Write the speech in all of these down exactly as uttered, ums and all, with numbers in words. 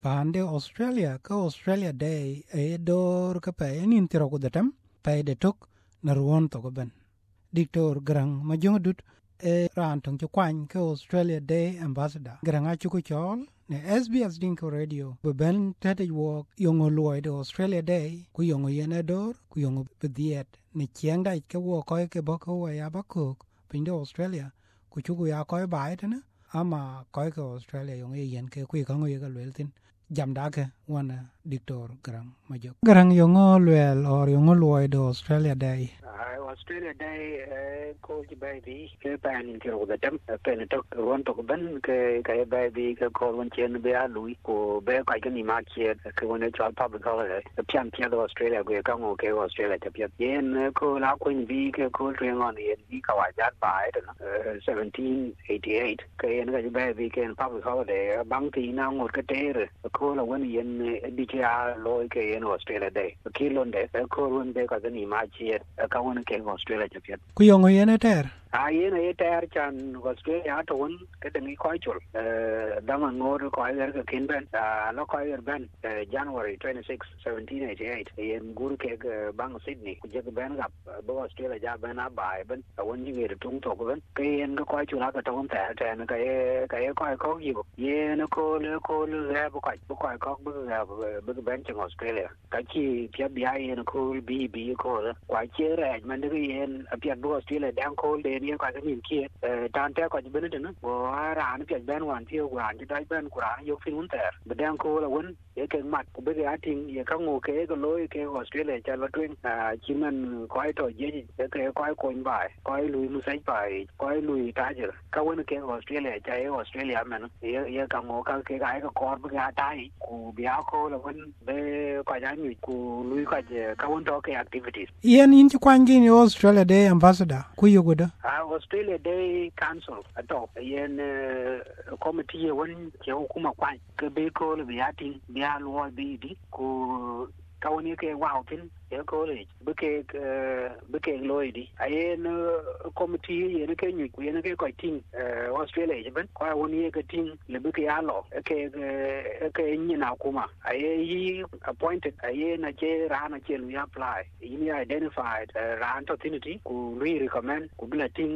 Pande Australia ka Australia Day e dor ka pe nin tiro ko datam pe de tok na ruon to ben. Dictor Grang Majongdut e ran tong kwan ka Australia Day ambassador. Grang a chuko chol ne S B S Dinko Radio be ben tete walk yongo loy de Australia Day ku yongo yene dor ku yongo bediet ne chiang dai ka wo ko ke bo ko ya ba ko pinde Australia ku chuko ya ko bai tane ama ko ke Australia yongo yen ke ku ka ngo ye ka lweltin jam dake wana Dictor Grang Majok. Grang yongo lwel or yongo loy de Australia Day. Australia Day ko ji baby ke pan in tiro da dam pen to ron to ben ke ke baby ke ko won chen be a lui ko be ka ke ni ma che ke won e chal public holiday the pian pian Australia go ka ngo ke Australia te pian yen ko la ko ni bi ke ko tren on yen bi ka wa jat bai de seventeen eighty-eight ke yen ga baby ke public holiday bang ti na ngo ke te ko la won yen di ke a loy ke yen Australia Day ki lon de ko won be ka ni ma che ka won ke Australia te pian ku yongo yene ter a yene e ter chan Australia to won ke dengi ko chul eh dama ngor ko ay ke kin ben lo ko ay ben January twenty-sixth seventeen eighty-eight yen gur ke bang Sydney ku je ben gap bo Australia ja ben a bai ben won ji ge tung to ben ke yen ko chul ka to ta ta ne ke ke ko ko yi yen ko le ko le bo ko bo ko ko bo bo ben chang Australia ka chi pya bia yen ko bi bi ko kwa che re man de yen pya bo Australia dang ko le ni ka ni ki tan ta ko ben de no bo ra ni pya ben wan ti wan ji dai ben kuran yo fin un ter be dang ko la won ye ke mat ko be ga ting ye ka ngo ke ko loy ke Australia cha la twin chi man ko ai to ye ke ko ai ko bai ko ai lui mu sai bai ko ai lui ta je ka won ke Australia cha ye Australia man ye ye ka ngo ka ke ga ka ko be ga tai ku bia ko la won be ko ja ni ku lui ka je ka won to ke activities yen in kwan gi ni Australia Day ambassador ku yugo da Australia Day Council ato yen committee won ke hukuma kwan ke be ko le bia ting bia lo bi di ku ka woni ke wow tin ye ko le be ke be ke loy di ayen committee yen ke nyu yen ke ko ting Australia ben ko woni ke ting le be ke alo ke ke ni na kuma aye yi appointed aye na che ra na che lu apply yi identified ran to tinity ku re recommend ku bla ting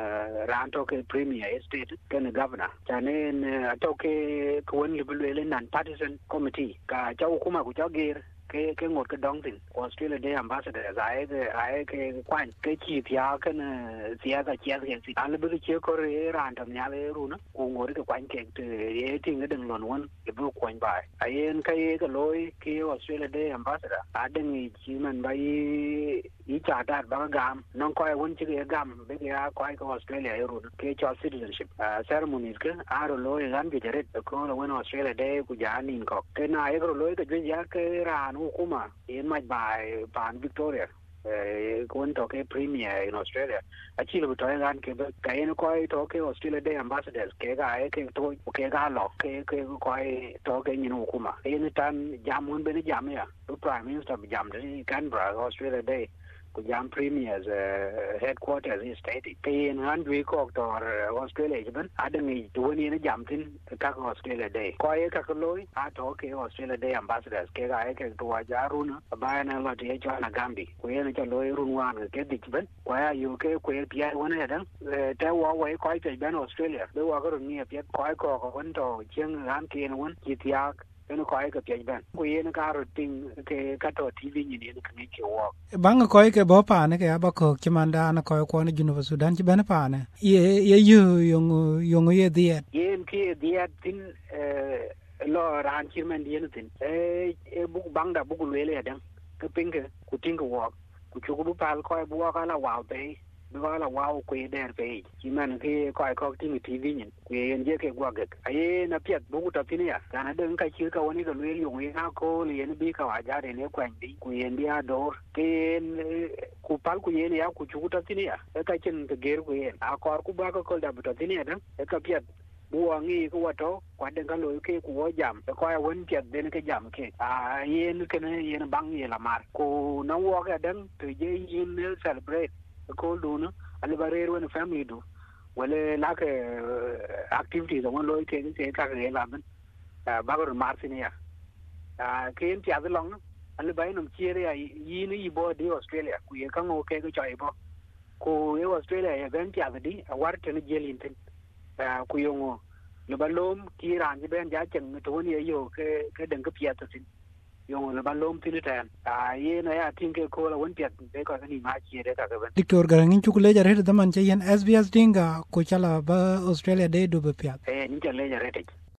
ran to ke premier state ke governor chanen to ke ko won le le nan partisan committee ka cha kuma ku cha gir ke ke ngot ke dong tin Australia Day ambassador ai ke ai ke kwan ke chi thia ke na sia ka chia ke si an bu che ko re ran tam nya le ru na ku ngot ke kwan ke te ye ting ke deng lon won ke bu kwan bai ai en ke ke loy ke Australia Day ambassador a deng ni chi man bai yi cha ta ba gam non ko won chi ke gam be ya ko ai ko Australia ru ke cho citizenship ceremonies ke aro loy gan ke jeret ko won Australia Day ku ja nin ko ke na ai ko loy ke ya ke ran hukuma in my by pan Victoria eh kon to ke premier in Australia achi lo to gan ke ka en ko to ke Australia Day ambassadors ke ga ai ke to ke ga lo ke ke ko to ke ni hukuma en tan jamun be ni jam ya prime minister jam de Canberra Australia Day ku jam premiers headquarters in state ke en han vi ko to Australia ben adami to ni na jam tin ka Australia Day ko ai ka ko loy a to ke Australia Day ambassadors ke ga ai ke to ja runa ba na la de ja na gambi ku en ja loy run wan ke dik ben ko ya yu ke ku pi ai wona dan te wa wa ko ai ben Australia be wa ko ni pi ko ai ko ko won to chen ran ke en won ki tiak no ko ai ka pi ben ku yen ka ro ting ke ka to T V ni ni ke ke wo bang ko ke bo pa ne ke ba ko ki manda na ko ko ne junu Sudan ti ben pa ne ye ye yu yong yong ye diet yen ki diet tin lo ran chi men yen tin e e bu bang da bu ku le le dan ke pinge ku ting ko wo ku chu ku pal ko bu ka la wa pe bu la wa ku der pe chi man ke ko ko ting T V ni ku yen je ke gwa ge ai na piet bu ta tin ya kana den ka chi ka woni ga le yong ye na ko le ni bi ka wa ja de ne kwan bi ku yen dia dor ke ku pal ku yen ya ku chu ta tin ya ka chen ke ger ku yen a ko ku ba ko da bu ta tin ya dan ka piet buangi ko wato kwa den ka lo ke ku jam ko ya won piet den ke jam ke a yen ke ne yen bang ye la mar ku na wo ga den to je yin celebrate ko do no ali bare ro na family do wala la ke activities on lo ke ke ka ke la ben bagor marsinia ken ti adlong an bay num chiere yi ni bo di Australia ku ye kan o ke go choi bo ku ye Australia ye ben ti addi war ten jelin ten ku yongo le balom ti ran ji ben ja chen to ni yo ke ke den ke pia to tin yongo le balom tin tan ye na ya tin ke ko la won pia be ko ni ma chiere ka ga dictor garangin chukule jare da man che yen S B S dinga ko chala ba Australia de do be pia eh ni chale jare